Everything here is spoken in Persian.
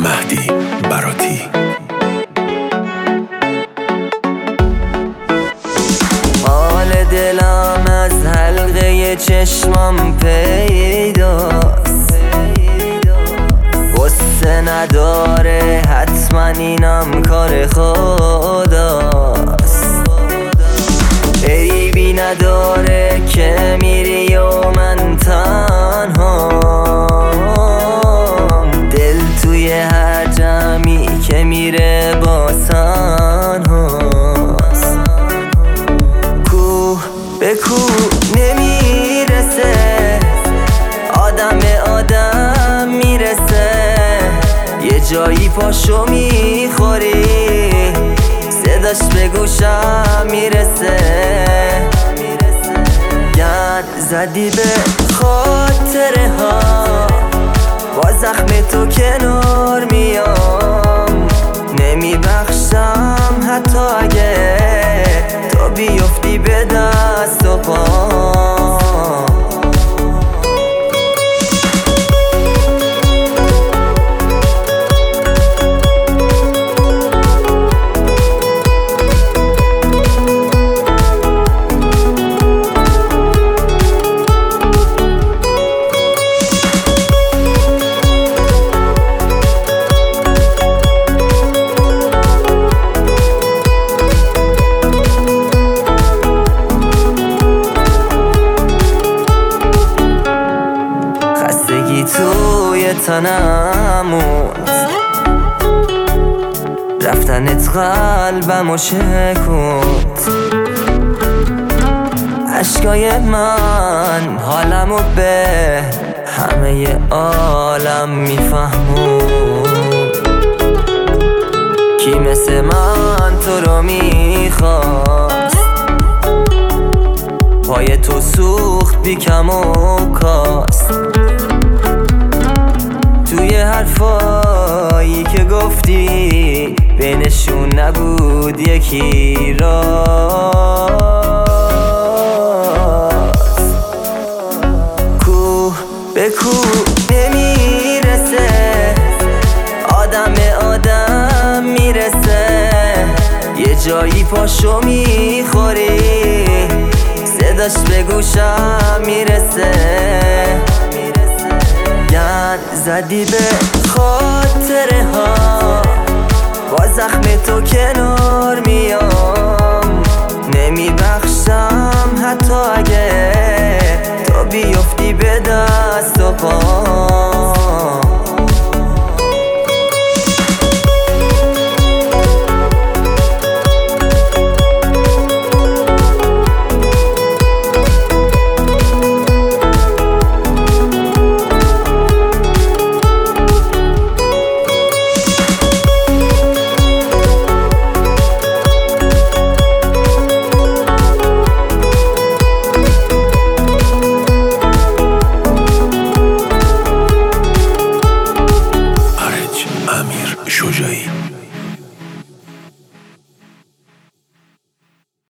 مهدی براتی. حال دلم از حلقه چشمم پیداست، غصه نداره حتما اینم کار خداست. عیبی نداره که میری و من تنهام، دل توی هر جمعی که میره با تنهاست. کوه به کوه نمیرسه، آدم به آدم میرسه، یه جایی پاشو میخوری، صداش به گوشم میرسه. گرد زدی به خاطره ها، با زخم تو کنار میام، نمیبخشم حتی اگه تو بیفتی به دست و پام. توی تنم موند، رفتنت قلبمو شکوند. عشقای من حالمو به همه عالم میفهمون. کی مثل من تو رو میخواست، پای تو سوخت بی کم و کاست. توی حرفایی که گفتی بینشون نبود یکی راست. کوه به کوه نمیرسه، آدم به آدم میرسه، یه جایی پاشو میخوری، صداش به گوشم میرسه. گرد زدی به خاطره ها، با زخم تو کنار میام، نمیبخشم حتی اگه تو بیفتی به دست و پام.